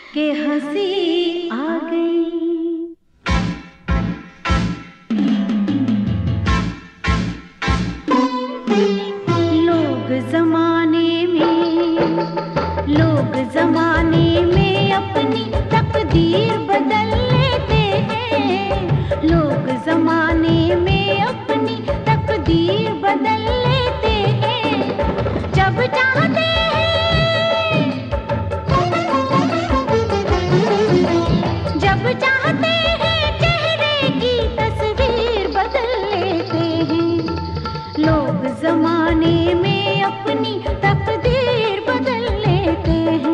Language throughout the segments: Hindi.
के हंसी आ गई। लोग जमाने में अपनी तकदीर बदल लेते हैं। लोग जमाने में अपनी तकदीर बदल लेते हैं। जब चाहते हैं, जब चाहते हैं चेहरे की तस्वीर बदल लेते हैं। लोग जमाने में अपनी तकदीर बदल लेते हैं।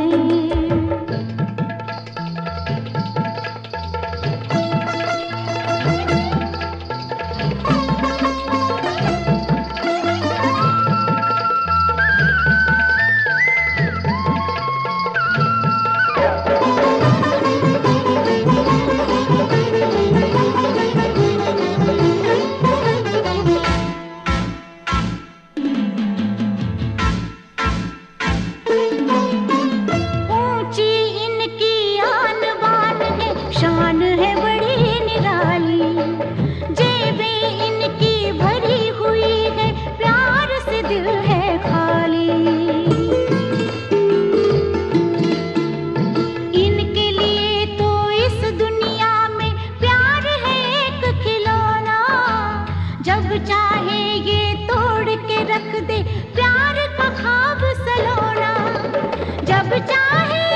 चाहे ये तोड़ के रख दे प्यार का ख्वाब सलोना। जब चाहे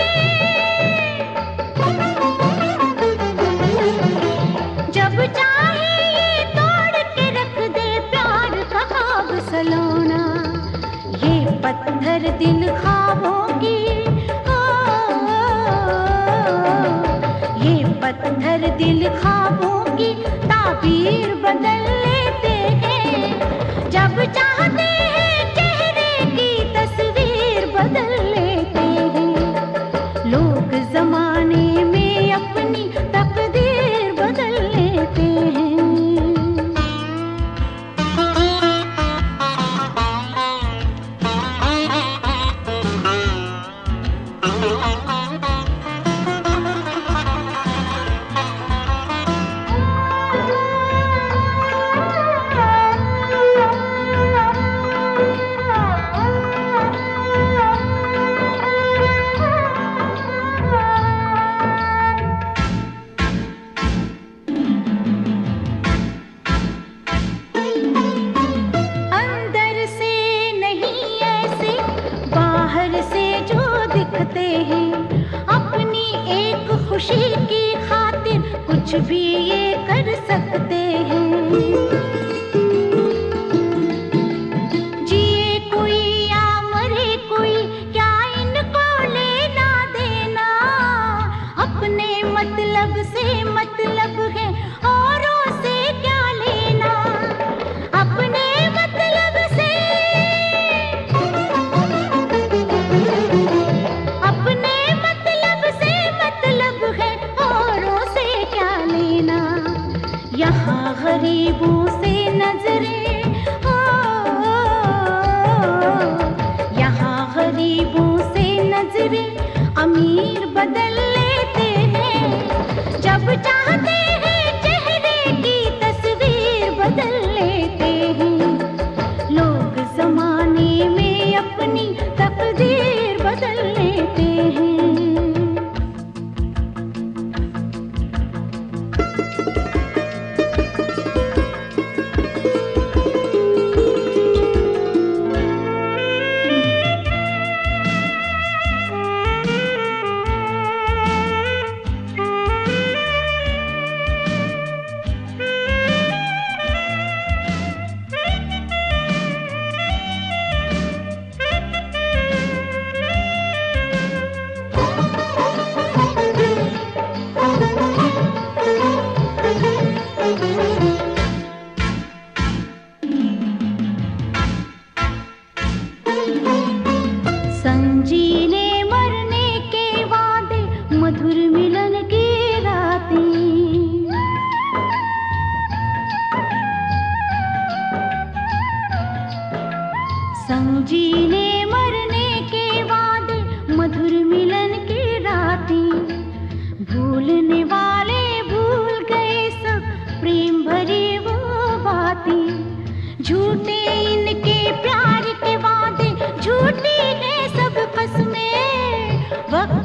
जब चाहे ये तोड़ के रख दे प्यार का ख्वाब सलोना। ये पत्थर दिल ख्वाबों की, ये पत्थर दिल ख्वाबों की ताबीर बदल लेते हैं। जब चाहते हैं चेहरे की तस्वीर बदल लेते हैं। लोग जमाने में अपनी तकदीर बदल लेते हैं। दिखते हैं अपनी एक खुशी की खातिर कुछ भी ये कर सकते हैं। जिए कोई या मरे कोई क्या इनको लेना देना। अपने मतलब से मतलब है औरों से क्या लेना। अपने मतलब से यहाँ गरीबों से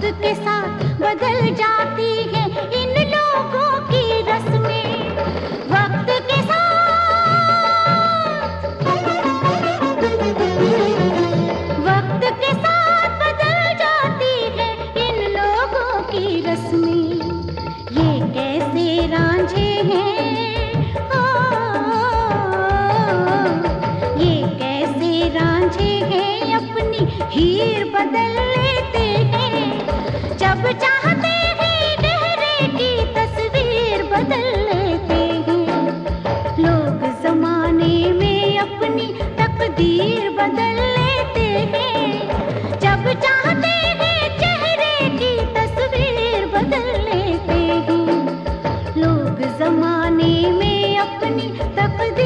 के साथ बदल जाती है इन लोगों की रस्में। वक्त के साथ बदल जाती है इन लोगों की रस्में। ये कैसे रांझे हैं, ओ, ये कैसे रांझे हैं अपनी हीर बदल लेते हैं। जब चाहते हैं गहरे की तस्वीर बदल लेते हैं। लोग जमाने में अपनी तकदीर बदल लेते हैं। जब चाहते हैं चेहरे की तस्वीर बदल लेते हैं। लोग जमाने में अपनी तकदीर